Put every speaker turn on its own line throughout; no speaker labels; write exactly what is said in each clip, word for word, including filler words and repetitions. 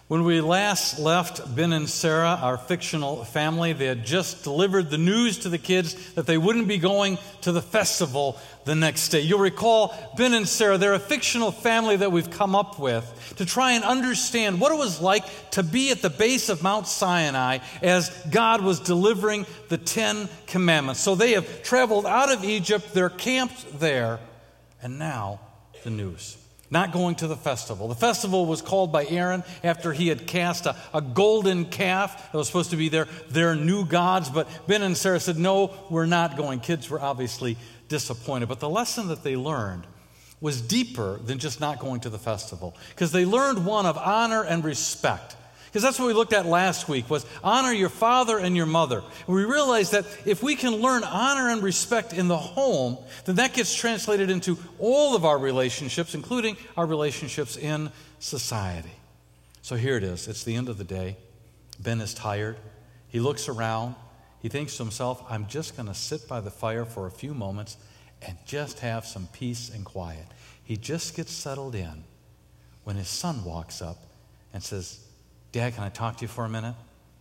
When we last left Ben and Sarah, our fictional family, they had just delivered the news to the kids that they wouldn't be going to the festival the next day. You'll recall Ben and Sarah, they're a fictional family that we've come up with to try and understand what it was like to be at the base of Mount Sinai as God was delivering the Ten Commandments. So they have traveled out of Egypt, they're camped there, and now the news. Not going to the festival. The festival was called by Aaron after he had cast a, a golden calf that was supposed to be their, their new gods. But Ben and Sarah said, no, we're not going. Kids were obviously disappointed. But the lesson that they learned was deeper than just not going to the festival. Because they learned one of honor and respect. Because that's what we looked at last week, was honor your father and your mother. And we realized that if we can learn honor and respect in the home, then that gets translated into all of our relationships, including our relationships in society. So here it is. It's the end of the day. Ben is tired. He looks around. He thinks to himself, I'm just going to sit by the fire for a few moments and just have some peace and quiet. He just gets settled in when his son walks up and says, Dad, can I talk to you for a minute?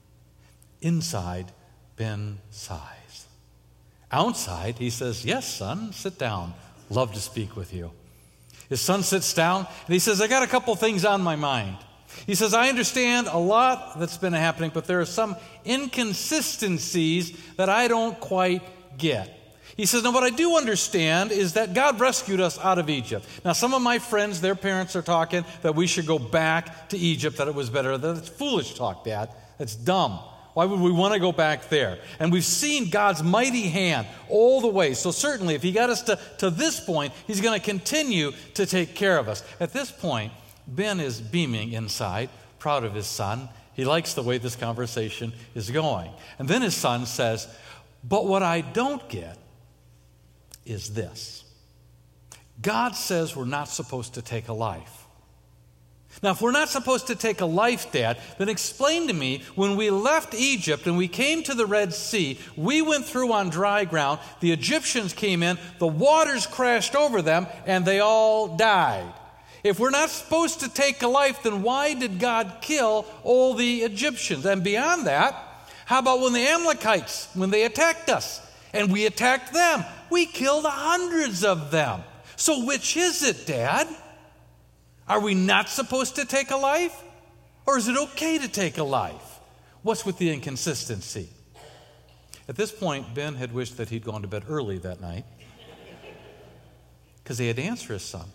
Inside, Ben sighs. Outside, he says, yes, son, sit down. Love to speak with you. His son sits down, and he says, I got a couple things on my mind. He says, I understand a lot that's been happening, but there are some inconsistencies that I don't quite get. He says, now what I do understand is that God rescued us out of Egypt. Now some of my friends, their parents are talking that we should go back to Egypt, that it was better. That's foolish talk, Dad. That's dumb. Why would we want to go back there? And we've seen God's mighty hand all the way. So certainly if he got us to, to this point, he's going to continue to take care of us. At this point, Ben is beaming inside, proud of his son. He likes the way this conversation is going. And then his son says, but what I don't get is this. God says we're not supposed to take a life. Now, if we're not supposed to take a life, Dad, then explain to me, when we left Egypt and we came to the Red Sea, we went through on dry ground, the Egyptians came in, the waters crashed over them, and they all died. If we're not supposed to take a life, then why did God kill all the Egyptians? And beyond that, how about when the Amalekites, when they attacked us, and we attacked them? We killed hundreds of them. So which is it, Dad? Are we not supposed to take a life? Or is it okay to take a life? What's with the inconsistency? At this point, Ben had wished that he'd gone to bed early that night because he had to answer his son.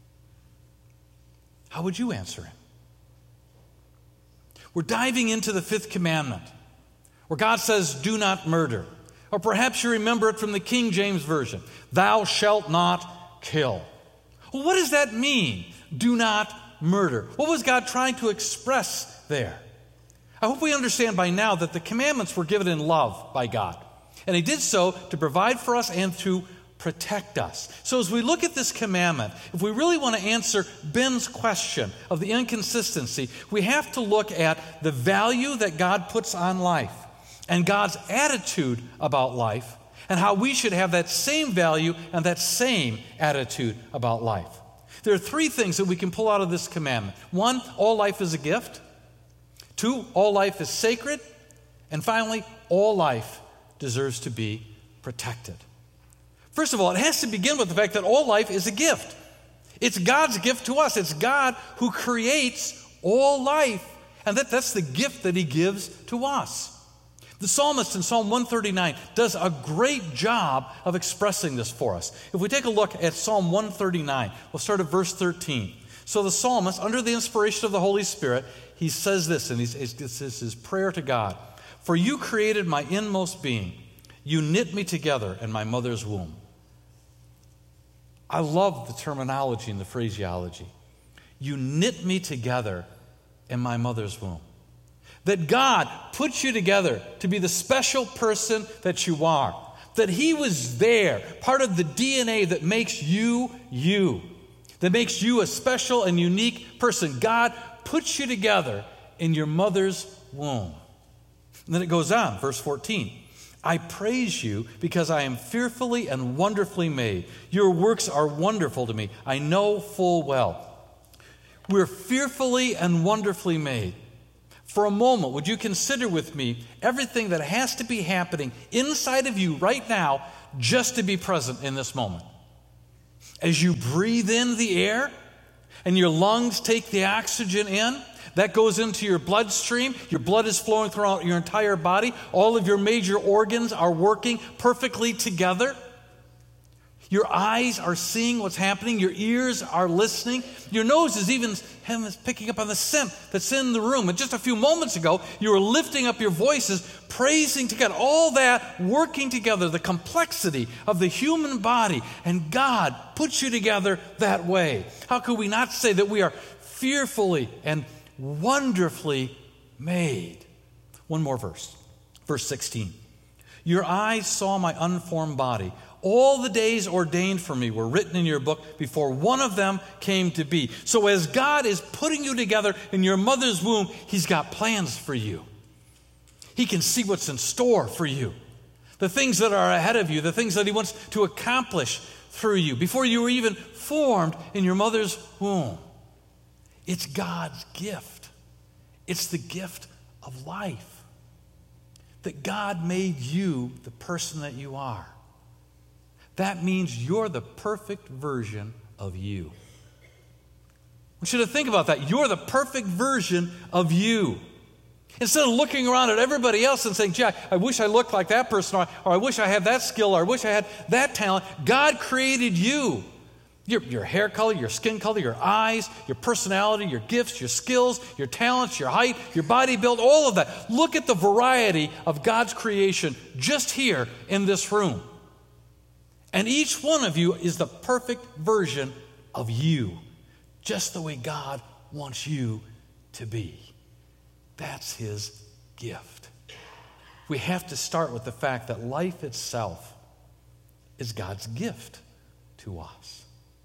How would you answer him? We're diving into the fifth commandment, where God says, do not murder. Or perhaps you remember it from the King James Version. Thou shalt not kill. Well, what does that mean? Do not murder. What was God trying to express there? I hope we understand by now that the commandments were given in love by God. And he did so to provide for us and to protect us. So as we look at this commandment, if we really want to answer Ben's question of the inconsistency, we have to look at the value that God puts on life and God's attitude about life, and how we should have that same value and that same attitude about life. There are three things that we can pull out of this commandment. One, all life is a gift. Two, all life is sacred. And finally, all life deserves to be protected. First of all, it has to begin with the fact that all life is a gift. It's God's gift to us. It's God who creates all life, and that, that's the gift that he gives to us. The psalmist in Psalm one thirty-nine does a great job of expressing this for us. If we take a look at Psalm one thirty-nine, we'll start at verse thirteen. So the psalmist, under the inspiration of the Holy Spirit, he says this, and he's, this is his prayer to God. For you created my inmost being. You knit me together in my mother's womb. I love the terminology and the phraseology. You knit me together in my mother's womb. That God put you together to be the special person that you are. That he was there, part of the D N A that makes you, you. That makes you a special and unique person. God puts you together in your mother's womb. And then it goes on, verse fourteen. I praise you because I am fearfully and wonderfully made. Your works are wonderful to me. I know full well. We're fearfully and wonderfully made. For a moment, would you consider with me everything that has to be happening inside of you right now just to be present in this moment? As you breathe in the air and your lungs take the oxygen in, that goes into your bloodstream. Your blood is flowing throughout your entire body. All of your major organs are working perfectly together. Your eyes are seeing what's happening. Your ears are listening. Your nose is even picking up on the scent that's in the room. And just a few moments ago, you were lifting up your voices, praising to God. All that working together, the complexity of the human body. And God puts you together that way. How could we not say that we are fearfully and wonderfully made? One more verse. Verse sixteen. Your eyes saw my unformed body. All the days ordained for me were written in your book before one of them came to be. So as God is putting you together in your mother's womb, He's got plans for you. He can see what's in store for you. The things that are ahead of you, the things that He wants to accomplish through you before you were even formed in your mother's womb. It's God's gift. It's the gift of life. That God made you the person that you are. That means you're the perfect version of you. I want you to think about that. You're the perfect version of you. Instead of looking around at everybody else and saying, Jack, I wish I looked like that person, or, or I wish I had that skill, or I wish I had that talent. God created you. Your, your hair color, your skin color, your eyes, your personality, your gifts, your skills, your talents, your height, your body build, all of that. Look at the variety of God's creation just here in this room. And each one of you is the perfect version of you, just the way God wants you to be. That's His gift. We have to start with the fact that life itself is God's gift to us.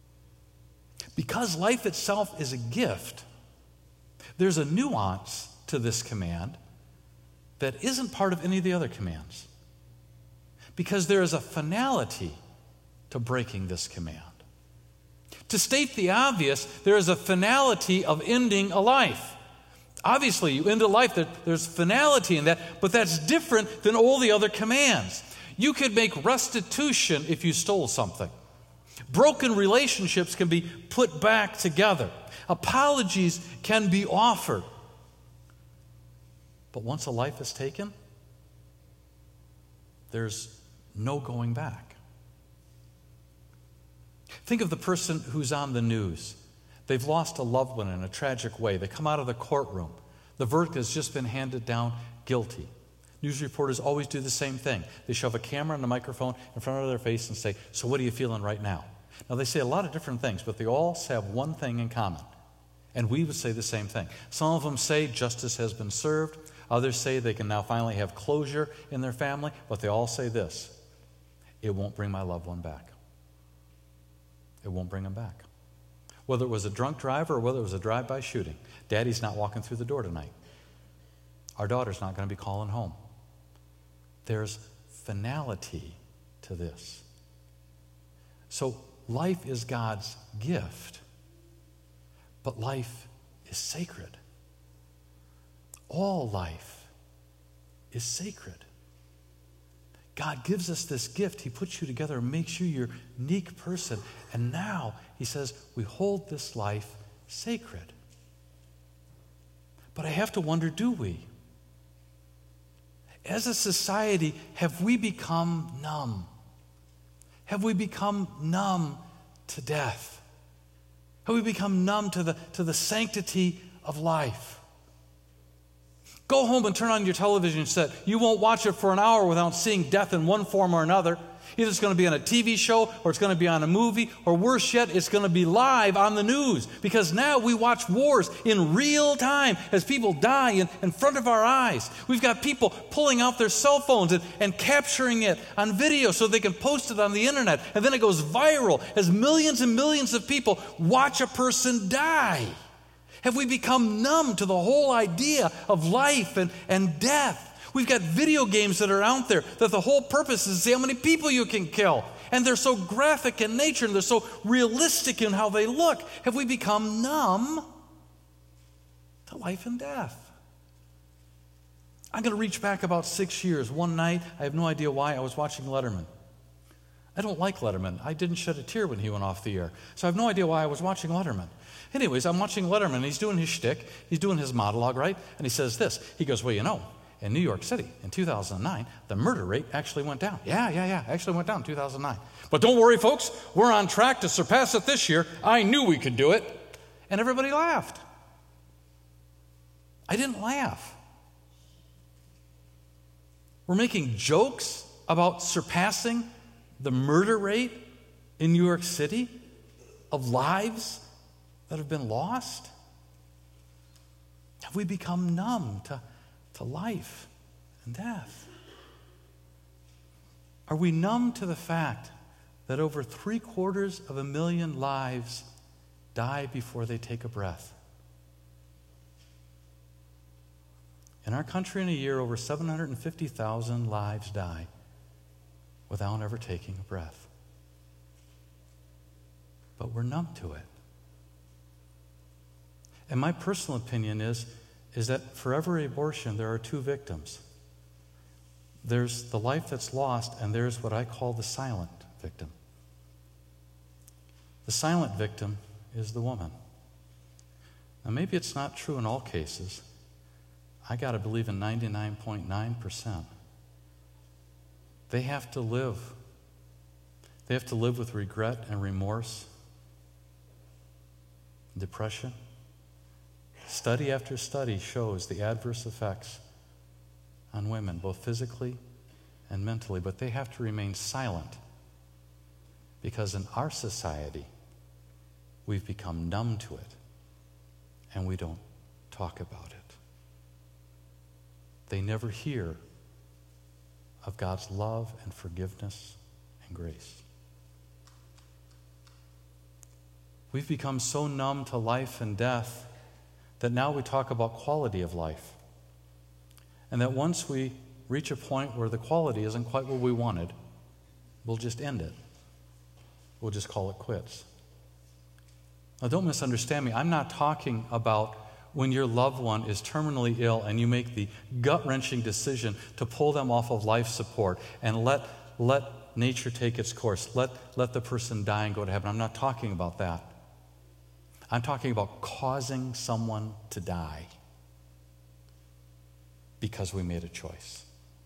Because life itself is a gift, there's a nuance to this command that isn't part of any of the other commands. Because there is a finality to breaking this command. To state the obvious, there is a finality of ending a life. Obviously, you end a life, there's finality in that, but that's different than all the other commands. You could make restitution if you stole something. Broken relationships can be put back together. Apologies can be offered. But once a life is taken, there's no going back. Think of the person who's on the news. They've lost a loved one in a tragic way. They come out of the courtroom. The verdict has just been handed down guilty. News reporters always do the same thing. They shove a camera and a microphone in front of their face and say, so what are you feeling right now? Now, they say a lot of different things, but they all have one thing in common. And we would say the same thing. Some of them say justice has been served. Others say they can now finally have closure in their family. But they all say this: it won't bring my loved one back. It won't bring him back. Whether it was a drunk driver or whether it was a drive-by shooting, Daddy's not walking through the door tonight. Our daughter's not going to be calling home. There's finality to this. So life is God's gift, but life is sacred. All life is sacred. God gives us this gift. He puts you together and makes you your unique person. And now He says we hold this life sacred. But I have to wonder, do we? As a society, have we become numb? Have we become numb to death? Have we become numb to the, to the sanctity of life? Go home and turn on your television set. You won't watch it for an hour without seeing death in one form or another. Either it's going to be on a T V show, or it's going to be on a movie, or worse yet, it's going to be live on the news. Because now we watch wars in real time as people die in, in front of our eyes. We've got people pulling out their cell phones and, and capturing it on video so they can post it on the internet. And then it goes viral as millions and millions of people watch a person die. Have we become numb to the whole idea of life and, and death? We've got video games that are out there that the whole purpose is to see how many people you can kill. And they're so graphic in nature and they're so realistic in how they look. Have we become numb to life and death? I'm going to reach back about six years. One night, I have no idea why, I was watching Letterman. I don't like Letterman. I didn't shed a tear when he went off the air. So I have no idea why I was watching Letterman. Anyways, I'm watching Letterman, and he's doing his shtick. He's doing his monologue, right? And he says this. He goes, well, you know, in New York City in two thousand nine, the murder rate actually went down. Yeah, yeah, yeah, actually went down in two thousand nine. But don't worry, folks. We're on track to surpass it this year. I knew we could do it. And everybody laughed. I didn't laugh. We're making jokes about surpassing the murder rate in New York City of lives that have been lost. Have we become numb to, to life and death? Are we numb to the fact that over three quarters of a million lives die before they take a breath? In our country in a year, over seven hundred fifty thousand lives die without ever taking a breath. But we're numb to it. And my personal opinion is, is that for every abortion, there are two victims. There's the life that's lost, and there's what I call the silent victim. The silent victim is the woman. Now, maybe it's not true in all cases. I got to believe in ninety-nine point nine percent. They have to live. They have to live with regret and remorse, depression. Study after study shows the adverse effects on women, both physically and mentally, but they have to remain silent because in our society, we've become numb to it and we don't talk about it. They never hear of God's love and forgiveness and grace. We've become so numb to life and death that now we talk about quality of life. And that once we reach a point where the quality isn't quite what we wanted, we'll just end it. We'll just call it quits. Now, don't misunderstand me. I'm not talking about when your loved one is terminally ill and you make the gut-wrenching decision to pull them off of life support and let, let nature take its course. Let, let the person die and go to heaven. I'm not talking about that. I'm talking about causing someone to die because we made a choice.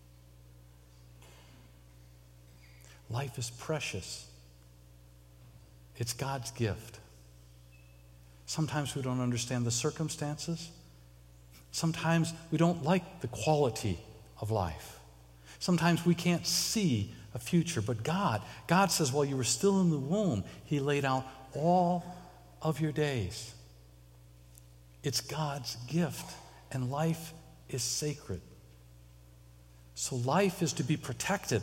Life is precious. It's God's gift. Sometimes we don't understand the circumstances. Sometimes we don't like the quality of life. Sometimes we can't see a future. But God, God says while you were still in the womb, He laid out all of your days. It's God's gift, and life is sacred. So life is to be protected.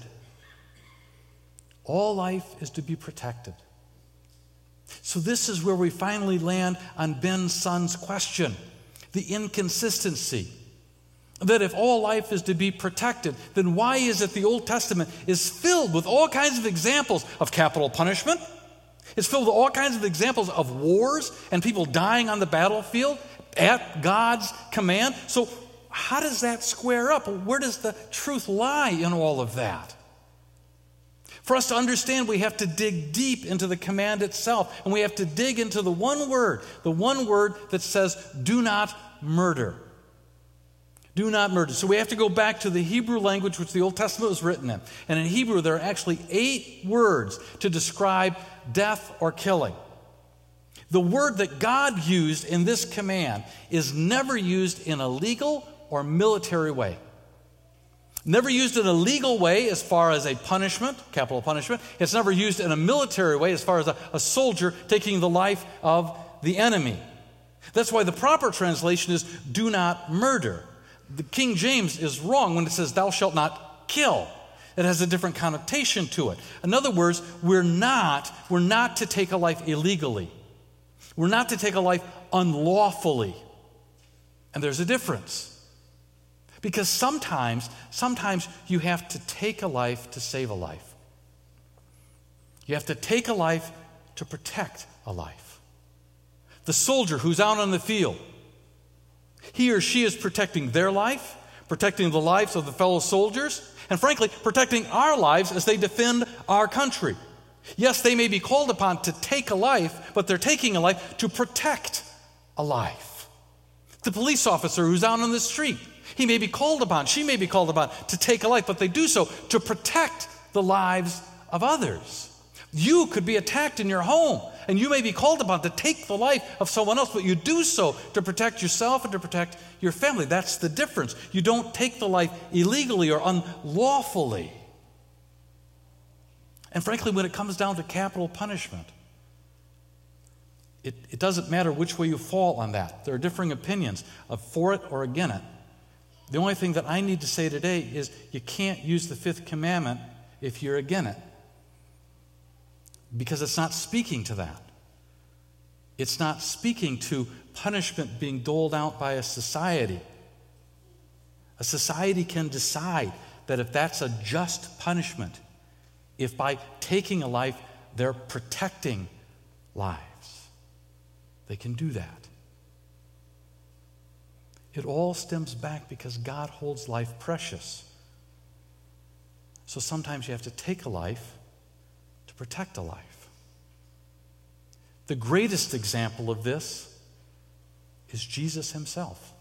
All life is to be protected. So this is where we finally land on Ben's son's question, the inconsistency. That if all life is to be protected, then why is it the Old Testament is filled with all kinds of examples of capital punishment? It's filled with all kinds of examples of wars and people dying on the battlefield at God's command. So how does that square up? Where does the truth lie in all of that? For us to understand, we have to dig deep into the command itself, and we have to dig into the one word, the one word that says, do not murder. Do not murder. So we have to go back to the Hebrew language which the Old Testament was written in. And in Hebrew, there are actually eight words to describe death or killing. The word that God used in this command is never used in a legal or military way. Never used in a legal way as far as a punishment, capital punishment. It's never used in a military way as far as a, a soldier taking the life of the enemy. That's why the proper translation is do not murder. The King James is wrong when it says thou shalt not kill. It has a different connotation to it. In other words, we're not, we're not to take a life illegally. We're not to take a life unlawfully. And there's a difference. Because sometimes, sometimes you have to take a life to save a life. You have to take a life to protect a life. The soldier who's out on the field, he or she is protecting their life, protecting the lives of the fellow soldiers, and frankly, protecting our lives as they defend our country. Yes, they may be called upon to take a life, but they're taking a life to protect a life. The police officer who's out on the street, he may be called upon, she may be called upon to take a life, but they do so to protect the lives of others. You could be attacked in your home, and you may be called upon to take the life of someone else, but you do so to protect yourself and to protect your family. That's the difference. You don't take the life illegally or unlawfully. And frankly, when it comes down to capital punishment, it, it doesn't matter which way you fall on that. There are differing opinions of for it or against it. The only thing that I need to say today is you can't use the fifth commandment if you're against it, because it's not speaking to that. It's not speaking to punishment being doled out by a society. A society can decide that if that's a just punishment, if by taking a life they're protecting lives, they can do that. It all stems back because God holds life precious. So sometimes you have to take a life to protect a life. The greatest example of this is Jesus himself.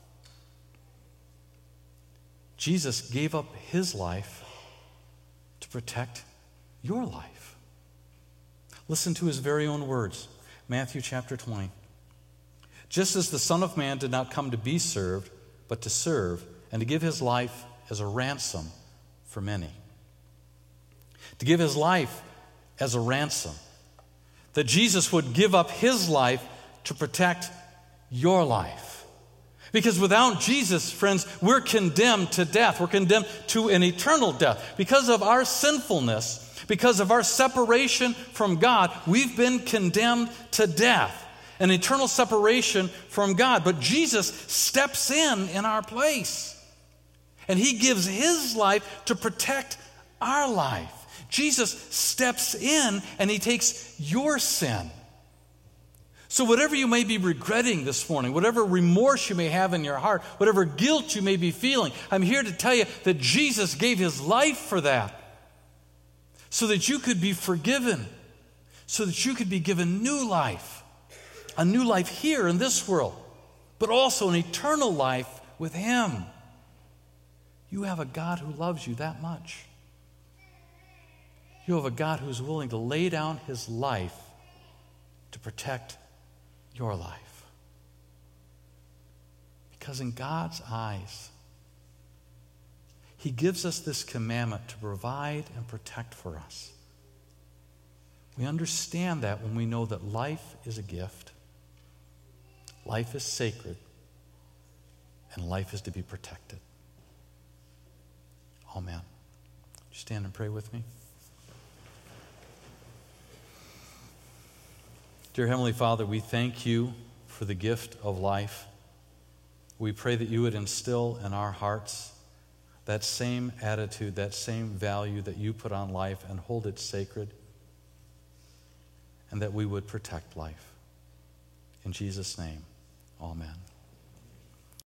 Jesus gave up his life to protect your life. Listen to his very own words, Matthew chapter twenty. Just as the Son of Man did not come to be served, but to serve, and to give his life as a ransom for many. To give his life as a ransom. That Jesus would give up his life to protect your life. Because without Jesus, friends, we're condemned to death. We're condemned to an eternal death. Because of our sinfulness, because of our separation from God, we've been condemned to death. An eternal separation from God. But Jesus steps in in our place. And he gives his life to protect our life. Jesus steps in and he takes your sin. So whatever you may be regretting this morning, whatever remorse you may have in your heart, whatever guilt you may be feeling, I'm here to tell you that Jesus gave his life for that. So that you could be forgiven. So that you could be given new life. A new life here in this world, but also an eternal life with him. You have a God who loves you that much. You have a God who's willing to lay down his life to protect your life. Because in God's eyes, he gives us this commandment to provide and protect for us. We understand that when we know that life is a gift. Life is sacred, and life is to be protected. Amen. Would you stand and pray with me? Dear Heavenly Father, we thank you for the gift of life. We pray that you would instill in our hearts that same attitude, that same value that you put on life and hold it sacred, and that we would protect life. In Jesus' name, amen.